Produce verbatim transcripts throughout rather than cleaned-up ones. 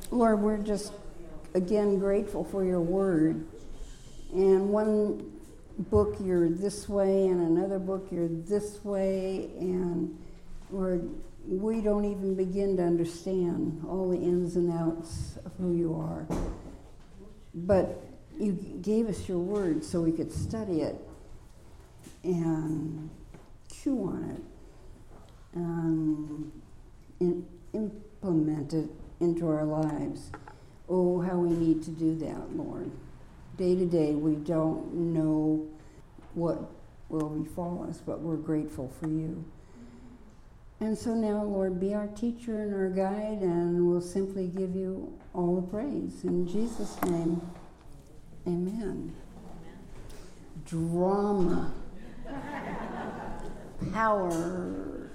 Lord, we're just, again, grateful for your word. And one book you're this way, and another book you're this way, and Lord, we don't even begin to understand all the ins and outs of who you are. But you gave us your word so we could study it and chew on it and in, implement it into our lives. Oh, how we need to do that, Lord. Day to day, we don't know what will befall us, but we're grateful for you. And so now, Lord, be our teacher and our guide, and we'll simply give you all the praise. In Jesus' name, amen. Drama, power,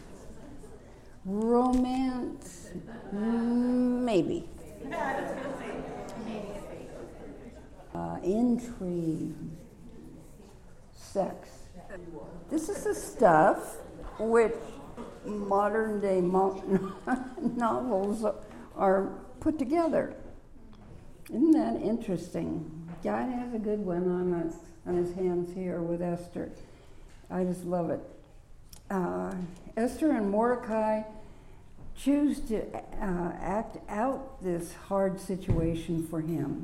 romance, maybe. Uh, intrigue, sex. This is the stuff which modern day mo- novels are put together. Isn't that interesting? God has a good one on us, on his hands here with Esther. I just love it. Uh, Esther and Mordecai choose to uh, act out this hard situation for him.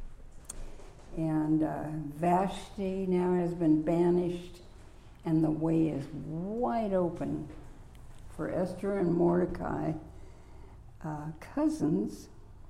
And uh, Vashti now has been banished, and the way is wide open for Esther and Mordecai, uh, cousins,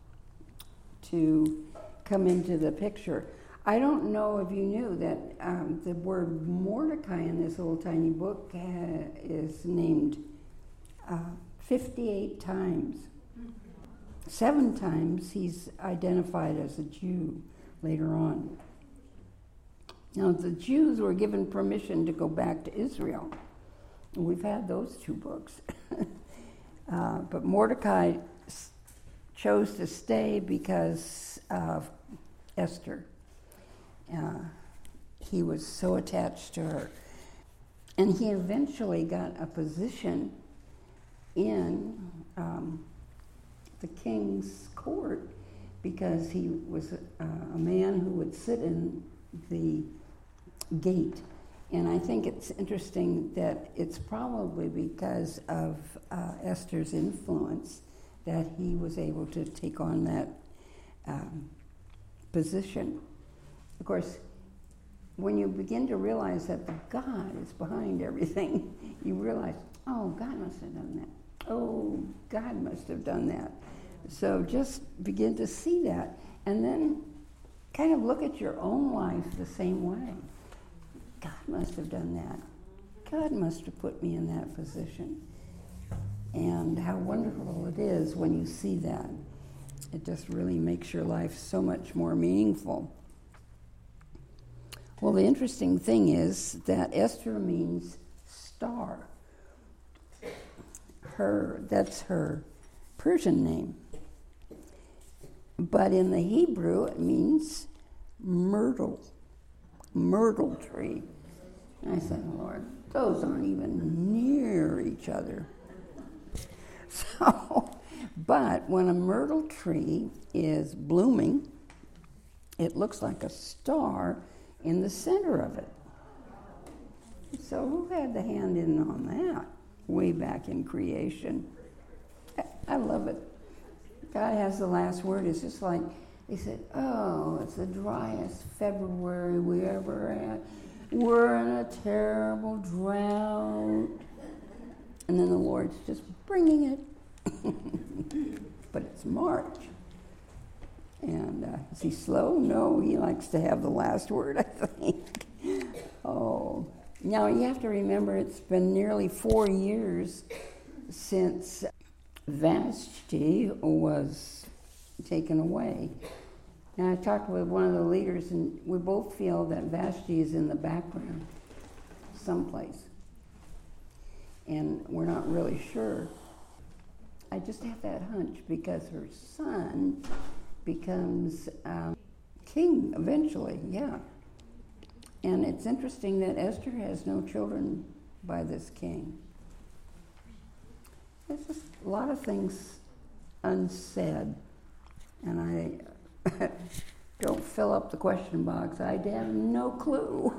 to come into the picture. I don't know if you knew that um, the word Mordecai in this little tiny book uh, is named uh, fifty-eight times. Seven times he's identified as a Jew later on. Now, the Jews were given permission to go back to Israel. We've had those two books. uh, but Mordecai s- chose to stay because of Esther. Uh, he was so attached to her. And he eventually got a position in um, the king's court because he was a, a man who would sit in the gate. And I think it's interesting that it's probably because of uh, Esther's influence that he was able to take on that um, position. Of course, when you begin to realize that the God is behind everything, you realize, oh, God must have done that. Oh, God must have done that. So just begin to see that, and then kind of look at your own life the same way. God must have done that. God must have put me in that position. And how wonderful it is when you see that. It just really makes your life so much more meaningful. Well, the interesting thing is that Esther means star. Her, that's her Persian name. But in the Hebrew, it means myrtle, myrtle tree. And I said, Lord, those aren't even near each other. So, but when a myrtle tree is blooming, it looks like a star in the center of it. So who had the hand in on that way back in creation? I, I love it. God has the last word. It's just like they said, oh, it's the driest February we ever had. We're in a terrible drought. And then the Lord's just bringing it. But it's March. And uh, is he slow? No, he likes to have the last word, I think. Oh, now you have to remember it's been nearly four years since Vashti was taken away. And I talked with one of the leaders, and we both feel that Vashti is in the background someplace. And we're not really sure. I just have that hunch because her son becomes um, king eventually, yeah. And it's interesting that Esther has no children by this king. There's just a lot of things unsaid. And I don't fill up the question box. I have no clue.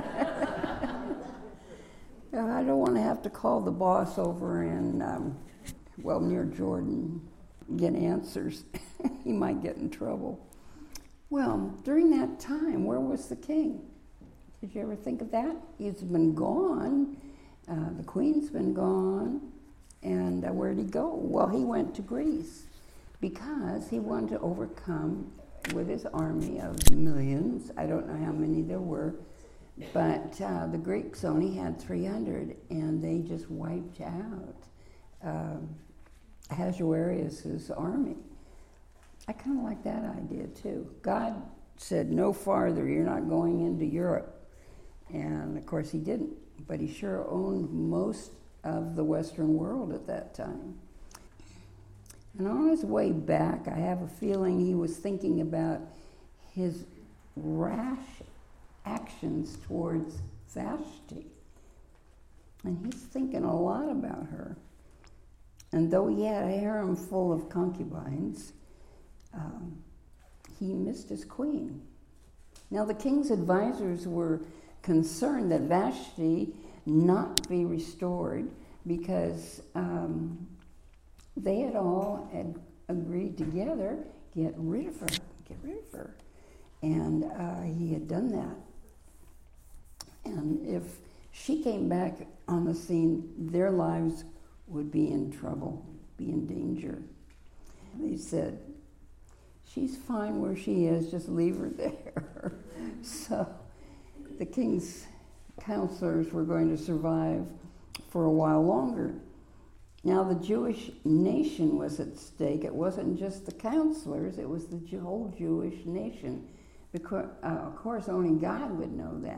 I don't want to have to call the boss over in, um, well, near Jordan, get answers. He might get in trouble. Well, during that time, where was the king? Did you ever think of that? He's been gone. Uh, the queen's been gone. And uh, where'd he go? Well, he went to Greece because he wanted to overcome with his army of millions. I don't know how many there were, but uh, the Greeks only had three hundred, and they just wiped out um, Ahasuerus' army. I kind of like that idea too. God said, no farther, you're not going into Europe. And of course he didn't, but he sure owned most of the Western world at that time. And on his way back, I have a feeling he was thinking about his rash actions towards Vashti. And he's thinking a lot about her. And though he had a harem full of concubines, um, he missed his queen. Now the king's advisors were concerned that Vashti not be restored because um, they had all had agreed together, get rid of her, get rid of her. And uh, he had done that. And if she came back on the scene, their lives would be in trouble, be in danger. They said, she's fine where she is, just leave her there. So the king's counselors were going to survive for a while longer. Now the Jewish nation was at stake. It wasn't just the counselors, it was the whole Jewish nation. Because, uh, of course, only God would know that.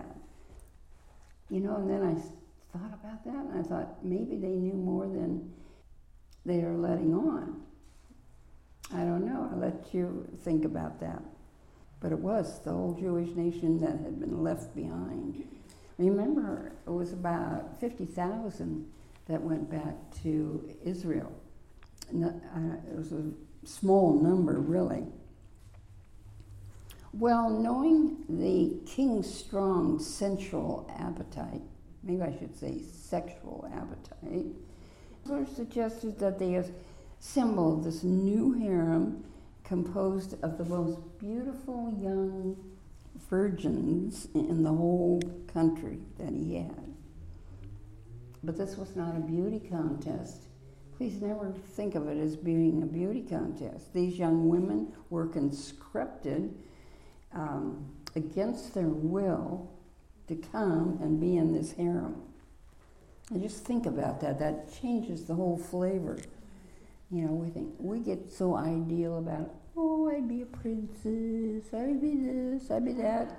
You know, and then I thought about that, and I thought maybe they knew more than they are letting on. I don't know. I'll let you think about that. But it was the whole Jewish nation that had been left behind. Remember, it was about fifty thousand that went back to Israel. It was a small number, really. Well, knowing the king's strong sensual appetite, maybe I should say sexual appetite, it suggested that they assembled this new harem composed of the most beautiful young virgins in the whole country that he had. But this was not a beauty contest. Please never think of it as being a beauty contest. These young women were conscripted um, against their will to come and be in this harem. And just think about that. That changes the whole flavor. You know, we think, we get so ideal about, oh, I'd be a princess, I'd be this, I'd be that.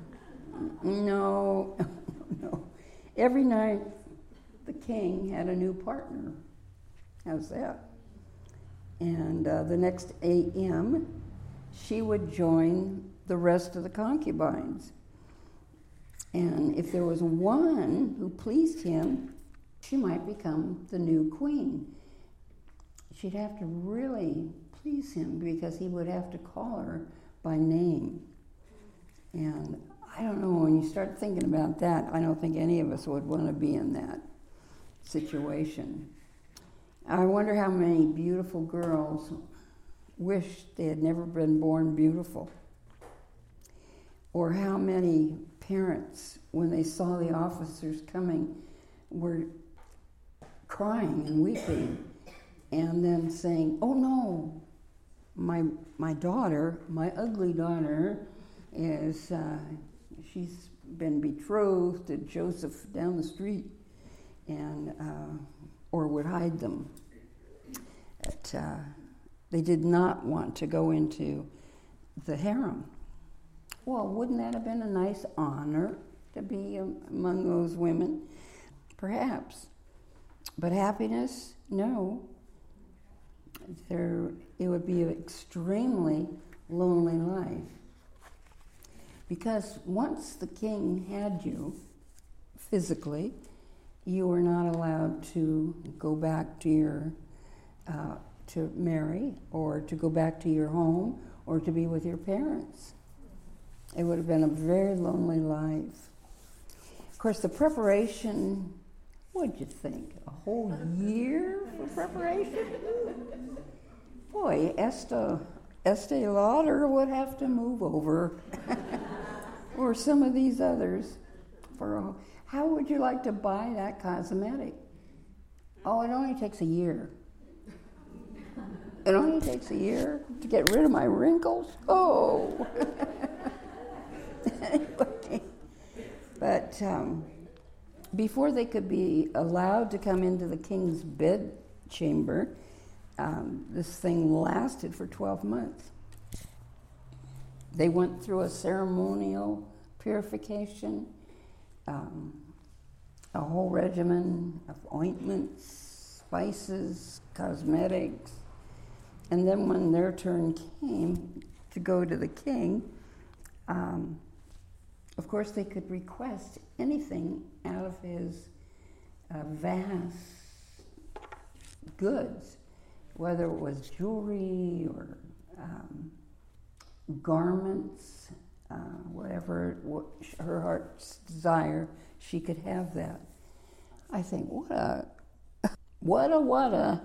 No, no. Every night, the king had a new partner. How's that? And uh, the next A M, she would join the rest of the concubines. And if there was one who pleased him, she might become the new queen. She'd have to really please him because he would have to call her by name. And I don't know, when you start thinking about that, I don't think any of us would want to be in that situation. I wonder how many beautiful girls wish they had never been born beautiful. Or how many parents, when they saw the officers coming, were crying and weeping, and then saying, oh no, my my daughter, my ugly daughter, is, uh, she's been betrothed to Joseph down the street, and uh, or would hide them. But, uh, they did not want to go into the harem. Well, wouldn't that have been a nice honor to be um, among those women? Perhaps. But happiness? No. There, it would be an extremely lonely life. Because once the king had you physically, you were not allowed to go back to your uh, to marry or to go back to your home or to be with your parents. It would have been a very lonely life. Of course, the preparation, what'd you think? A whole year for preparation? Boy, Estee, Estee Lauder would have to move over. Or some of these others. For a, how would you like to buy that cosmetic? Oh, it only takes a year. It only takes a year to get rid of my wrinkles? Oh! Anyway, but um, before they could be allowed to come into the king's bedchamber, um, this thing lasted for twelve months. They went through a ceremonial purification, um, a whole regimen of ointments, spices, cosmetics, and then when their turn came to go to the king, um, of course they could request anything out of his uh, vast goods, whether it was jewelry or um, garments, uh, whatever what her heart's desire, she could have that. I think, what a, what a, what a.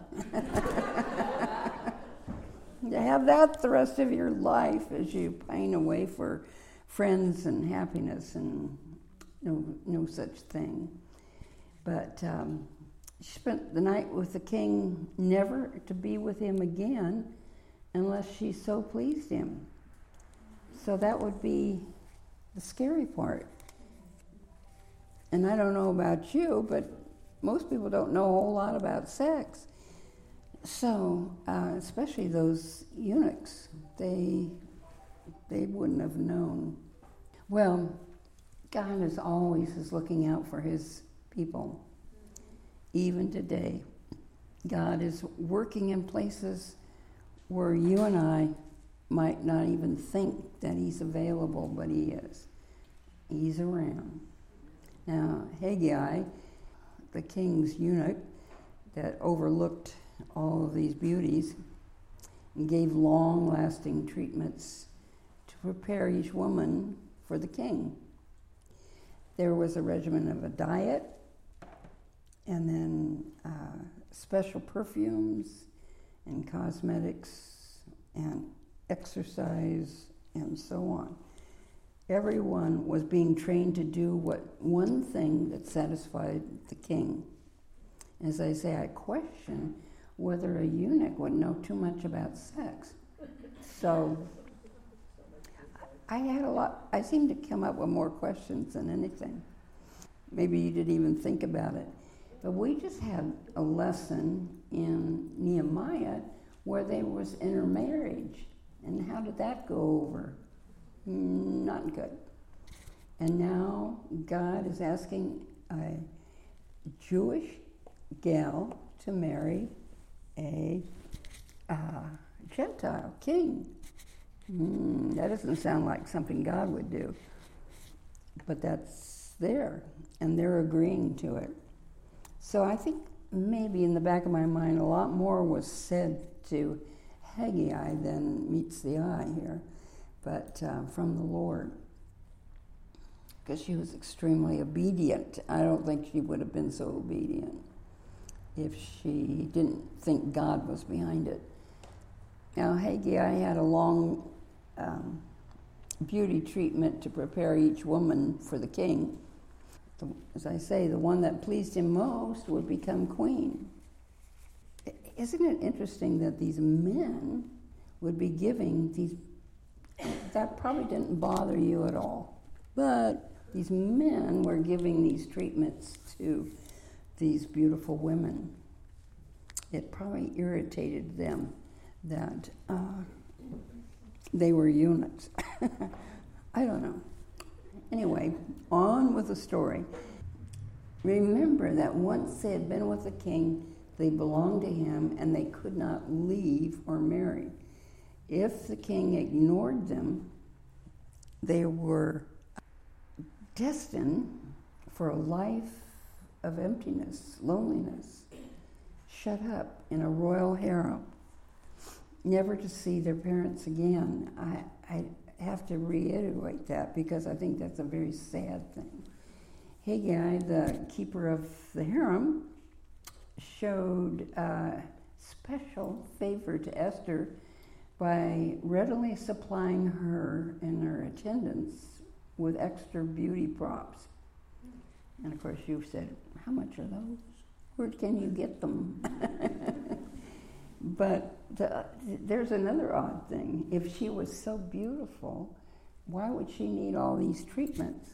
To have that the rest of your life as you pine away for friends and happiness and no, no such thing. But um, she spent the night with the king, never to be with him again unless she so pleased him. So that would be the scary part. And I don't know about you, but most people don't know a whole lot about sex. So, uh, especially those eunuchs, they, they wouldn't have known. Well, God is always is looking out for his people. Even today, God is working in places where you and I might not even think that he's available, but he is. He's around. Now, Haggai, the king's eunuch that overlooked all of these beauties, and gave long-lasting treatments to prepare each woman for the king. There was a regimen of a diet, and then uh, special perfumes and cosmetics and exercise and so on. Everyone was being trained to do what one thing that satisfied the king. As I say, I question whether a eunuch would know too much about sex. So I had a lot, I seemed to come up with more questions than anything. Maybe you didn't even think about it. But we just had a lesson in Nehemiah where there was intermarriage. And how did that go over? Not good. And now God is asking a Jewish gal to marry a uh, Gentile king. Mm, that doesn't sound like something God would do. But that's there, and they're agreeing to it. So I think maybe in the back of my mind a lot more was said to Haggai than meets the eye here, but uh, from the Lord. Because she was extremely obedient. I don't think she would have been so obedient if she didn't think God was behind it. Now, Haggai had a long um, beauty treatment to prepare each woman for the king. The, as I say, the one that pleased him most would become queen. Isn't it interesting that these men would be giving these, that probably didn't bother you at all, but these men were giving these treatments to these beautiful women. It probably irritated them that uh, they were eunuchs. I don't know. Anyway, on with the story. Remember that once they had been with the king, they belonged to him and they could not leave or marry. If the king ignored them, they were destined for a life of emptiness, loneliness, shut up in a royal harem. never to see their parents again. I, I have to reiterate that because I think that's a very sad thing. Haggai, the keeper of the harem, showed uh, special favor to Esther by readily supplying her and her attendants with extra beauty props. And of course you said, how much are those? Where can you get them? But the, there's another odd thing. If she was so beautiful, why would she need all these treatments?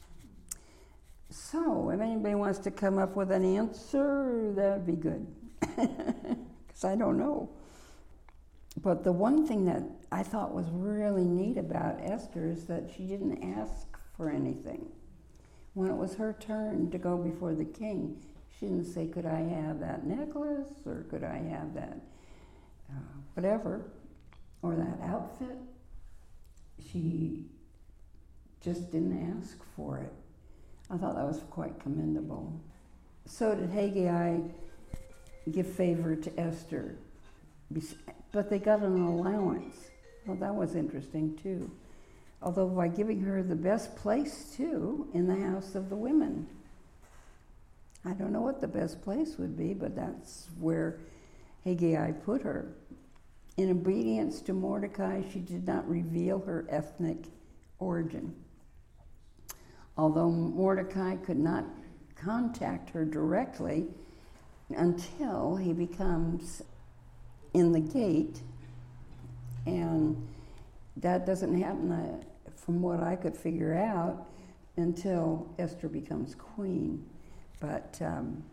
So, if anybody wants to come up with an answer, that would be good. Because I don't know. But the one thing that I thought was really neat about Esther is that she didn't ask for anything. When it was her turn to go before the king, she didn't say, could I have that necklace, or could I have that uh, whatever, or that outfit. She just didn't ask for it. I thought that was quite commendable. So did Haggai give favor to Esther, but they got an allowance. Well, that was interesting too. Although by giving her the best place too in the house of the women. I don't know what the best place would be, but that's where Haggai put her. In obedience to Mordecai, she did not reveal her ethnic origin. Although Mordecai could not contact her directly until he becomes in the gate, and that doesn't happen, uh, from what I could figure out, until Esther becomes queen. But um,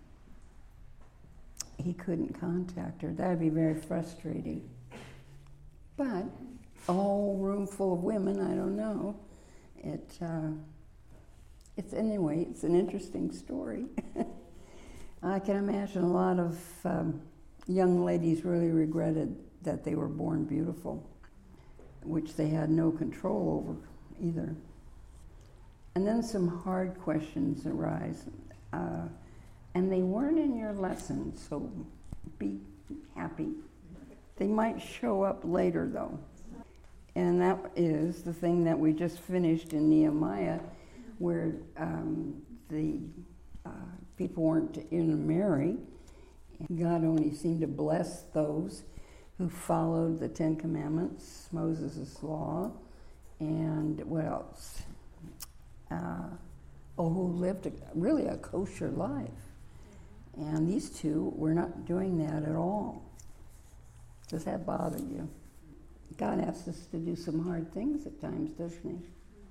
he couldn't contact her. That would be very frustrating. But a whole room full of women, I don't know. It, uh, it's anyway, it's an interesting story. I can imagine a lot of um, young ladies really regretted that they were born beautiful, which they had no control over either. And then some hard questions arise. Uh, and they weren't in your lesson, so be happy. They might show up later, though. And that is the thing that we just finished in Nehemiah, where um, the uh, people weren't to intermarry. God only seemed to bless those who followed the Ten Commandments, Moses' law, and what else? Uh, oh, who lived a, really a kosher life. And these two were not doing that at all. Does that bother you? God asks us to do some hard things at times, doesn't he?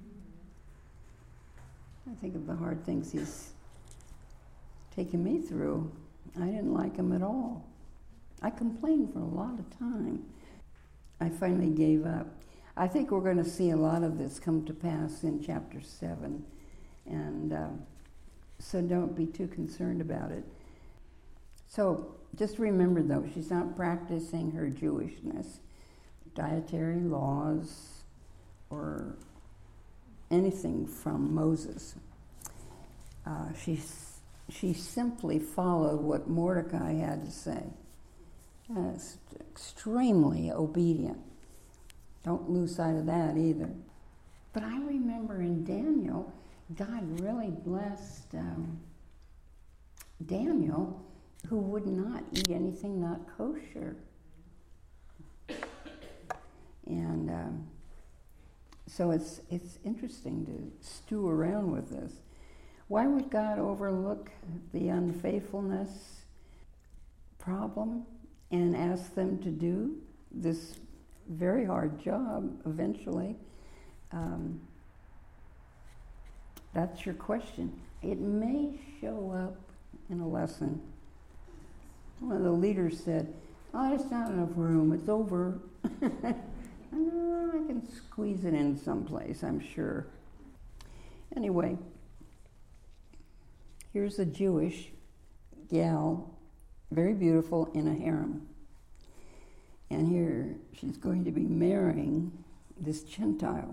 I think of the hard things he's taken me through. I didn't like him at all. I complained for a lot of time. I finally gave up. I think we're going to see a lot of this come to pass in chapter seven. And uh, so don't be too concerned about it. So just remember, though, she's not practicing her Jewishness, dietary laws, or anything from Moses. Uh, she's, she simply followed what Mordecai had to say. Uh, extremely obedient. Don't lose sight of that either. But I remember in Daniel, God really blessed um, Daniel, who would not eat anything not kosher. And um, so it's it's interesting to stew around with this. Why would God overlook the unfaithfulness problem and ask them to do this very hard job eventually? Um, that's your question. It may show up in a lesson. One of the leaders said, oh, there's not enough room, it's over. I know, I can squeeze it in someplace, I'm sure. Anyway, here's a Jewish gal, very beautiful, in a harem. And here she's going to be marrying this Gentile.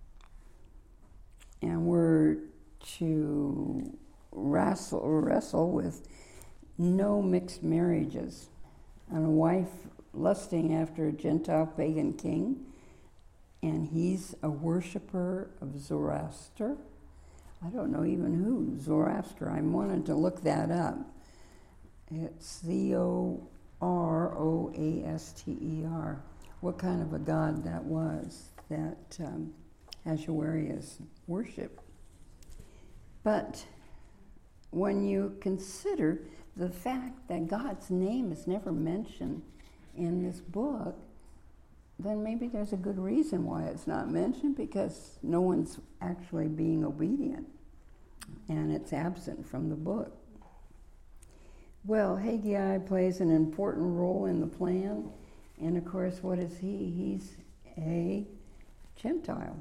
And we're to wrestle, wrestle with no mixed marriages. And a wife lusting after a Gentile pagan king, and he's a worshiper of Zoroaster. I don't know even who Zoroaster. I wanted to look that up. It's Z O R O A S T E R. What kind of a god that was that um, Ahasuerus worshiped. But when you consider the fact that God's name is never mentioned in this book, then maybe there's a good reason why it's not mentioned, because no one's actually being obedient, and it's absent from the book. Well, Haggai plays an important role in the plan, and of course, what is he? He's a Gentile.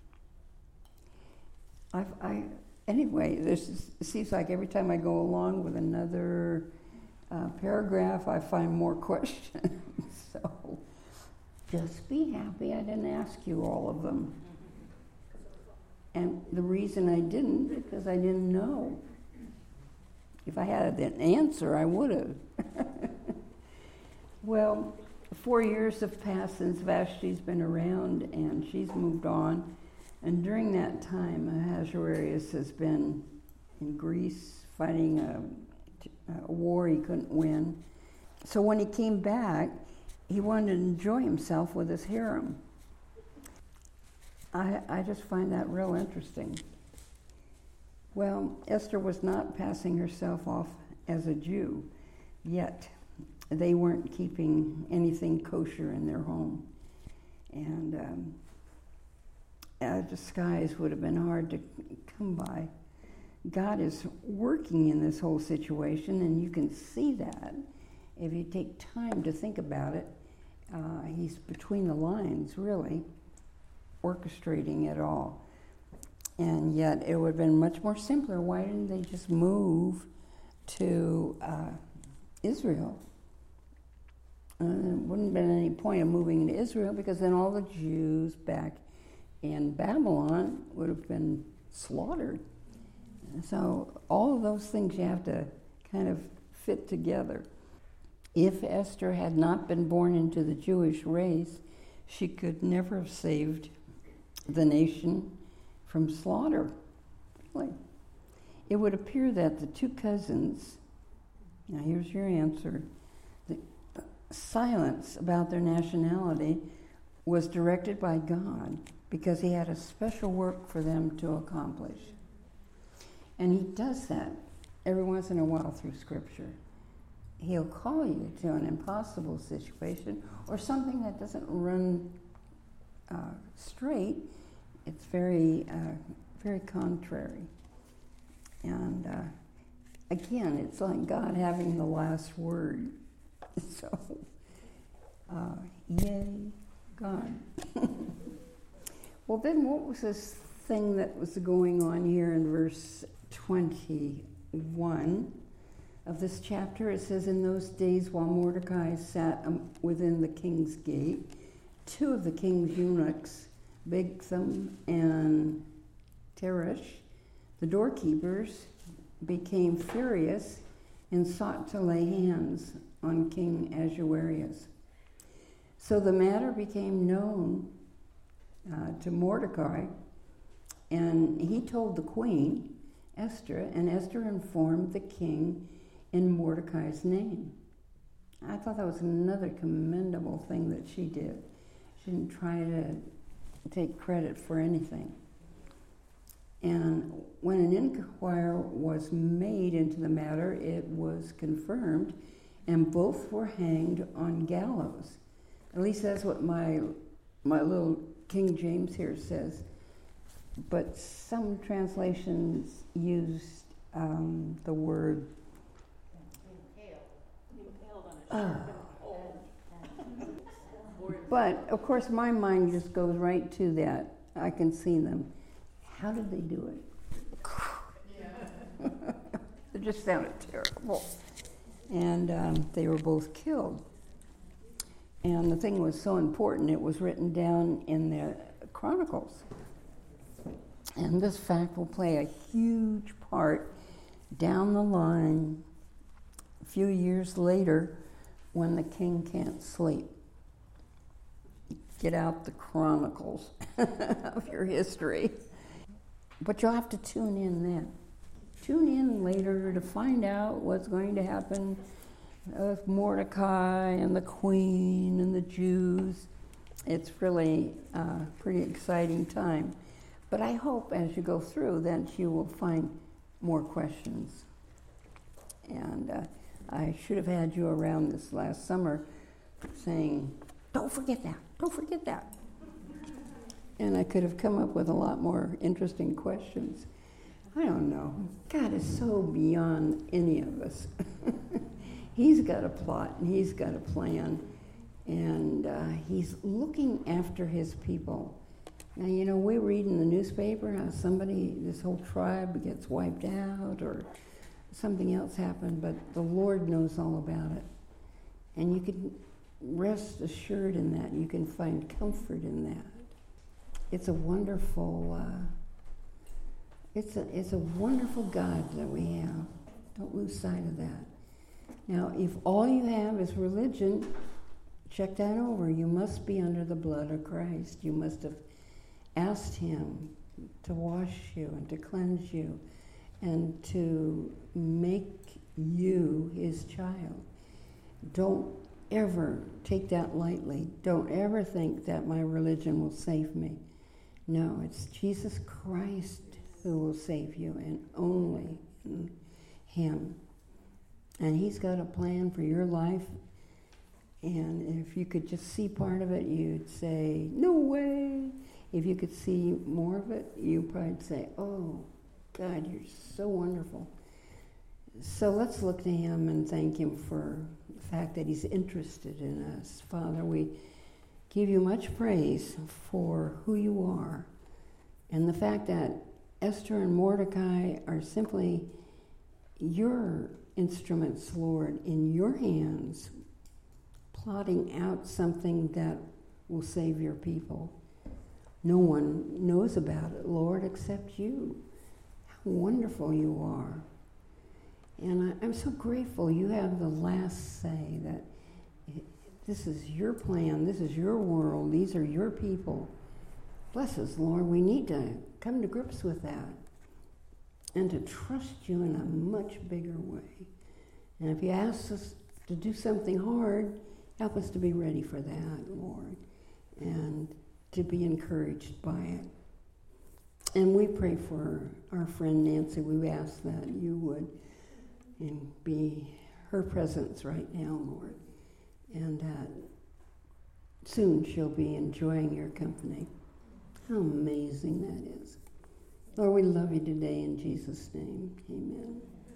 I've, I anyway, this it seems like every time I go along with another uh, paragraph, I find more questions. So just be happy I didn't ask you all of them. And the reason I didn't, because I didn't know. If I had an answer, I would have. Well, four years have passed since Vashti's been around, and she's moved on. And during that time, Ahasuerus has been in Greece fighting a, a war he couldn't win. So when he came back, he wanted to enjoy himself with his harem. I, I just find that real interesting. Well, Esther was not passing herself off as a Jew, yet they weren't keeping anything kosher in their home. And um, a disguise would have been hard to come by. God is working in this whole situation, and you can see that if you take time to think about it. Uh, he's between the lines, really, orchestrating it all. And yet it would have been much more simpler. Why didn't they just move to uh, Israel? Uh, there wouldn't have been any point of moving to Israel, because then all the Jews back in Babylon would have been slaughtered. So all of those things you have to kind of fit together. If Esther had not been born into the Jewish race, she could never have saved the nation from slaughter. Really. It would appear that the two cousins, now here's your answer, the silence about their nationality was directed by God, because he had a special work for them to accomplish. And he does that every once in a while through Scripture. He'll call you to an impossible situation or something that doesn't run uh, straight. It's very, uh, very contrary. And uh, again, it's like God having the last word. So, uh, yay, God. Well, then what was this thing that was going on here in verse twenty-one of this chapter? It says, in those days while Mordecai sat um, within the king's gate, two of the king's eunuchs, Bigtham and Teresh, the doorkeepers, became furious and sought to lay hands on King Ahasuerus. So the matter became known uh, to Mordecai, and he told the queen, Esther, and Esther informed the king in Mordecai's name. I thought that was another commendable thing that she did. She didn't try to take credit for anything. And when an inquiry was made into the matter, it was confirmed, and both were hanged on gallows. At least that's what my my little King James here says. But some translations used um, the word oh. But of course my mind just goes right to that. I can see them. How did they do it? It just sounded terrible. And um, they were both killed. And the thing was so important, it was written down in the Chronicles. And this fact will play a huge part down the line a few years later when the king can't sleep. Get out the chronicles of your history. But you'll have to tune in then. Tune in later to find out what's going to happen with Mordecai and the queen and the Jews. It's really a pretty exciting time. But I hope as you go through that you will find more questions. And uh, I should have had you around this last summer saying, don't forget that, don't forget that. And I could have come up with a lot more interesting questions. I don't know. God is so beyond any of us. He's got a plot and he's got a plan. And uh, he's looking after his people. Now, you know, we read in the newspaper how somebody, this whole tribe gets wiped out or something else happened, but the Lord knows all about it. And you can rest assured in that. You can find comfort in that. It's a wonderful, uh, it's a, it's a wonderful God that we have. Don't lose sight of that. Now, if all you have is religion, check that over. You must be under the blood of Christ. You must have asked him to wash you and to cleanse you and to make you his child. Don't ever take that lightly. Don't ever think that my religion will save me. No, it's Jesus Christ who will save you, and only him. And he's got a plan for your life. And if you could just see part of it, you'd say, no way. If you could see more of it, you'd probably say, oh, God, you're so wonderful. So let's look to him and thank him for the fact that he's interested in us. Father, we give you much praise for who you are and the fact that Esther and Mordecai are simply your instruments, Lord, in your hands, plotting out something that will save your people. No one knows about it, Lord, except you. How wonderful you are. And I, I'm so grateful you have the last say, that it, this is your plan, this is your world, these are your people. Bless us, Lord. We need to come to grips with that and to trust you in a much bigger way. And if you ask us to do something hard, help us to be ready for that, Lord, and to be encouraged by it. And we pray for our friend Nancy. We ask that you would and be her presence right now, Lord, and that soon she'll be enjoying your company. How amazing that is. Lord, we love you today in Jesus' name. Amen.